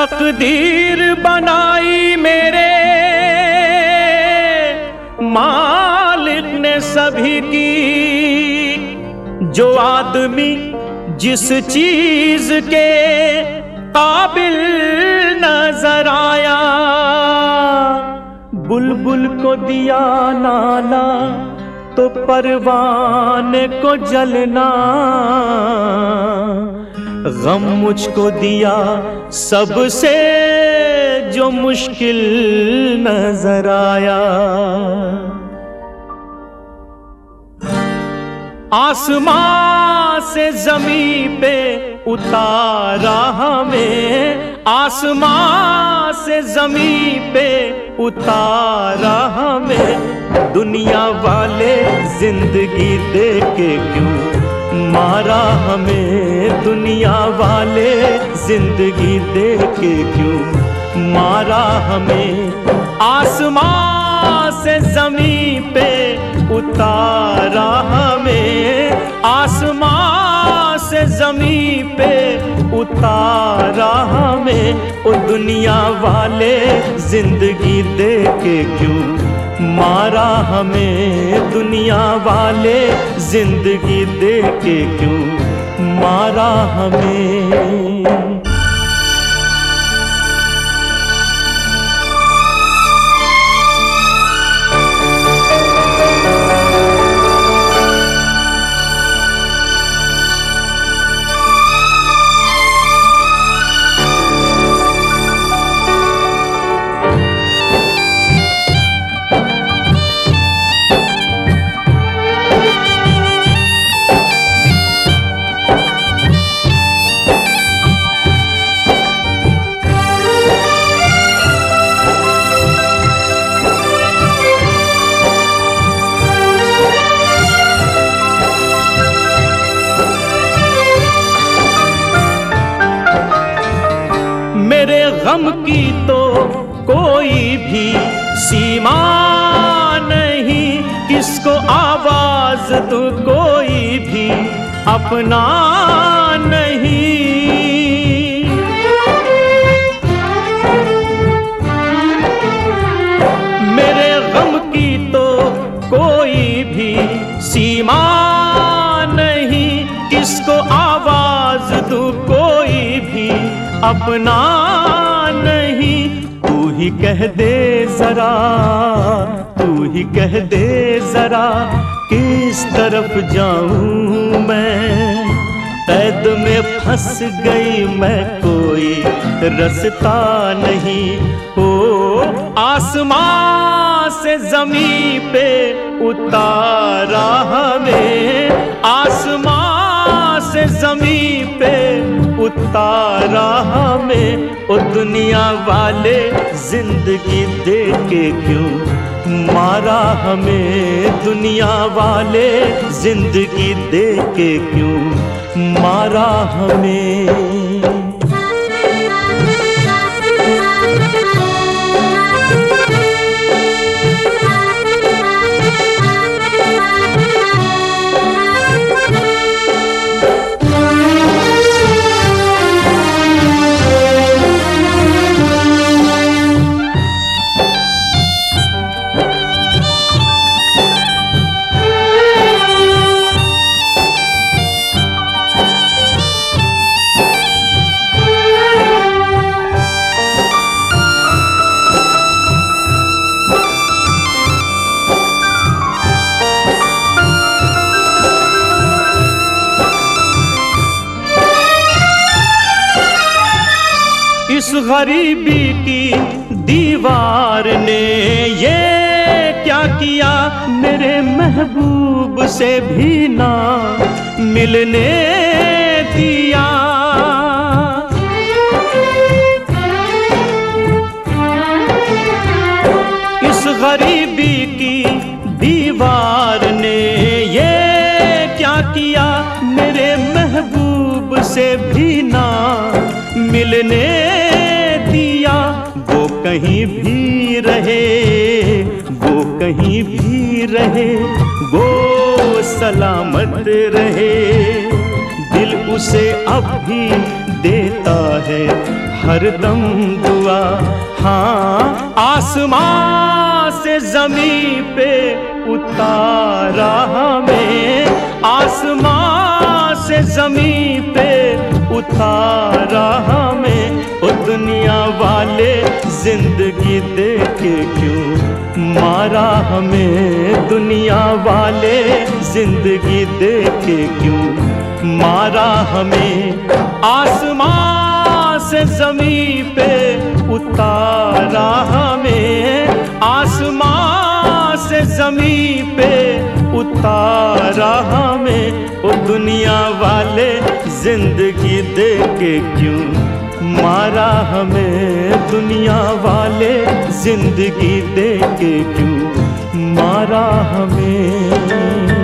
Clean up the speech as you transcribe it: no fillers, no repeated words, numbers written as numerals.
तकदीर बनाई मेरे मालिक ने सभी की, जो आदमी जिस चीज के काबिल नजर आया। बुलबुल को दिया नाला तो परवाने को जलना, गम मुझको दिया सबसे जो मुश्किल नजर आया। आसमां से जमीन पे उतारा हमें, आसमां से जमीन पे उतारा हमें। दुनिया वाले जिंदगी दे के क्यों मारा हमें, दुनिया वाले जिंदगी दे के क्यों मारा हमें। आसमां से जमीन पे उतारा हमें, आसमां से जमीन पे उतारा हमें। ओ दुनिया वाले जिंदगी दे के क्यों मारा हमें, दुनिया वाले जिंदगी दे के क्यों मारा हमें। मेरे गम की तो कोई भी सीमा नहीं, किसको आवाज दूं कोई भी अपना नहीं। मेरे गम की तो कोई भी सीमा नहीं, किसको आवाज दूं कोई भी अपना नहीं। तू ही कह दे जरा, तू ही कह दे जरा, किस तरफ जाऊं मैं। कैद में फंस गई मैं, कोई रास्ता नहीं। हो आसमां से जमीन पे उतारा हमें, आसमां से जमीन पे उतारा हमें। ओ दुनिया वाले जिंदगी दे के क्यों मारा हमें, दुनिया वाले जिंदगी दे के क्यों मारा हमें। इस गरीबी की दीवार ने ये क्या किया, मेरे महबूब से भी ना मिलने दिया। इस गरीबी की दीवार ने ये क्या किया, मेरे महबूब से भी ना मिलने दिया। वो कहीं भी रहे, वो कहीं भी रहे, वो सलामत रहे। दिल उसे अब भी देता है हरदम दुआ। हाँ, आसमां से ज़मीं पे उतारा हमें, आसमां से ज़मीं पे उतारा हमें। ओ दुनिया वाले जिंदगी दे के क्यों मारा हमें, दुनिया वाले जिंदगी दे के क्यों मारा हमें। आसमां से ज़मीं पे उतारा हमें, आसमां से ज़मीं पे उतारा हमें। ओ दुनिया वाले जिंदगी दे के क्यों मारा हमें, दुनिया वाले जिंदगी दे के क्यों मारा हमें।